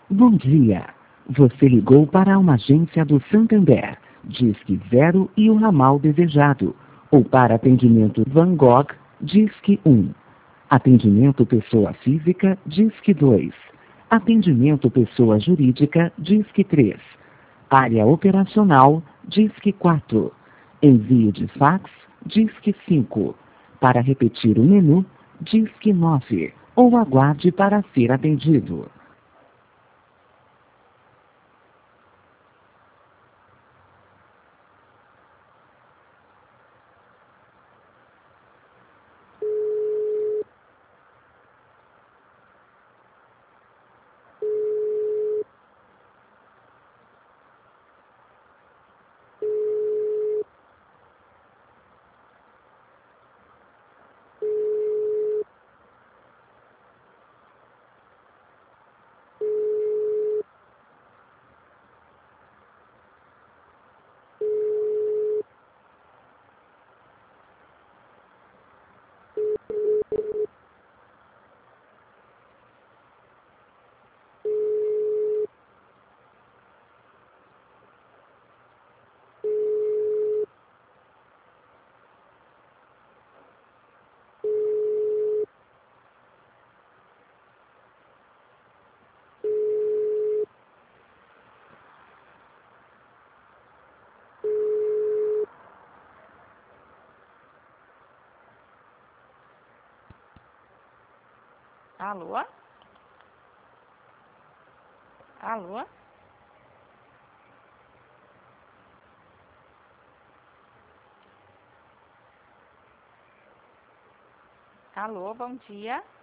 Bom dia. Você ligou para uma agência do Santander. Disque 0 e o ramal desejado. Ou para atendimento Van Gogh, Disque 1. Atendimento pessoa física, Disque 2. Atendimento pessoa jurídica, Disque 3. Área operacional, Disque 4. Envio de fax, Disque 5. Para repetir o menu, Disque 9. Ou aguarde para ser atendido. Alô? Alô? Alô, bom dia.